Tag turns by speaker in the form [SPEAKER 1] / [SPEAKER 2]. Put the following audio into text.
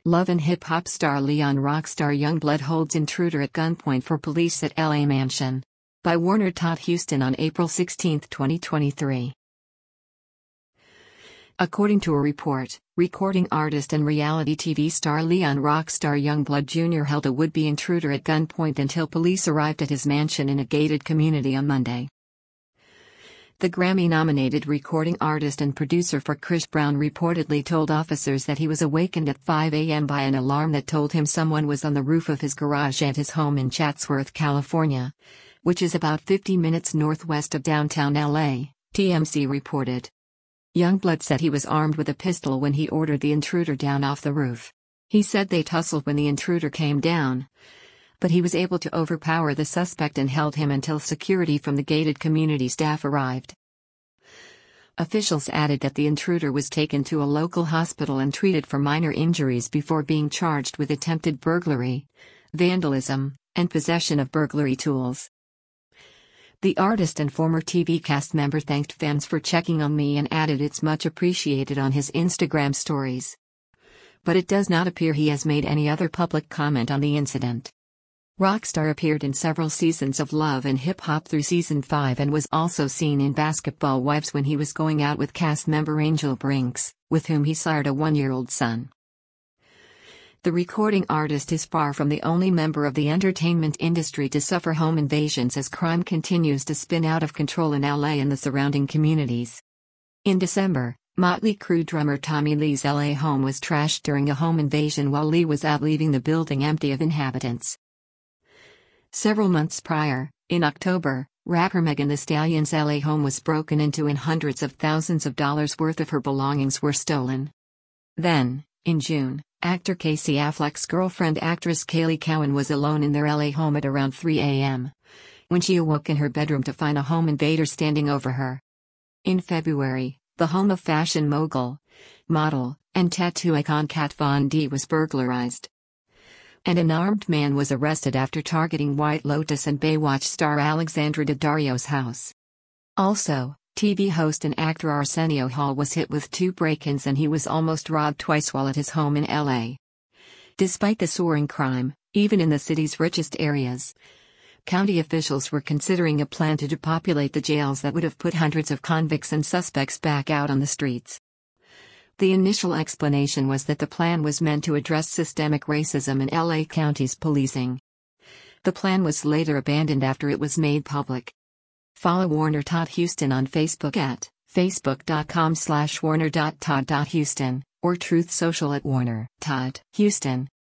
[SPEAKER 1] Love and hip-hop star Leon Rockstar Youngblood holds intruder at gunpoint for police at LA mansion. By Warner Todd Houston on April 16, 2023. According to a report, recording artist and reality TV star Leon Rockstar Youngblood Jr. held a would-be intruder at gunpoint until police arrived at his mansion in a gated community on Monday. The Grammy-nominated recording artist and producer for Chris Brown reportedly told officers that he was awakened at 5 a.m. by an alarm that told him someone was on the roof of his garage at his home in Chatsworth, California, which is about 50 minutes northwest of downtown LA, TMZ reported. Youngblood said he was armed with a pistol when he ordered the intruder down off the roof. He said they tussled when the intruder came down, but he was able to overpower the suspect and held him until security from the gated community staff arrived. Officials added that the intruder was taken to a local hospital and treated for minor injuries before being charged with attempted burglary, vandalism, and possession of burglary tools. The artist and former TV cast member thanked fans for checking on me and added it's much appreciated on his Instagram stories. But it does not appear he has made any other public comment on the incident. Rockstar appeared in several seasons of Love and Hip Hop through season 5 and was also seen in Basketball Wives when he was going out with cast member Angel Brinks, with whom he sired a 1-year-old son. The recording artist is far from the only member of the entertainment industry to suffer home invasions as crime continues to spin out of control in LA and the surrounding communities. In December, Motley Crue drummer Tommy Lee's LA home was trashed during a home invasion while Lee was out leaving the building empty of inhabitants. Several months prior, in October, rapper Megan Thee Stallion's LA home was broken into and hundreds of thousands of dollars worth of her belongings were stolen. Then, in June, actor Casey Affleck's girlfriend actress Kaylee Cowan was alone in their LA home at around 3 a.m. when she awoke in her bedroom to find a home invader standing over her. In February, the home of fashion mogul, model, and tattoo icon Kat Von D was burglarized. And an armed man was arrested after targeting White Lotus and Baywatch star Alexandra Daddario's house. Also, TV host and actor Arsenio Hall was hit with 2 break-ins and he was almost robbed twice while at his home in LA. Despite the soaring crime, even in the city's richest areas, county officials were considering a plan to depopulate the jails that would have put hundreds of convicts and suspects back out on the streets. The initial explanation was that the plan was meant to address systemic racism in LA County's policing. The plan was later abandoned after it was made public. Follow Warner Todd Houston on Facebook at facebook.com/warner.todd.houston or Truth Social at Warner Todd Houston.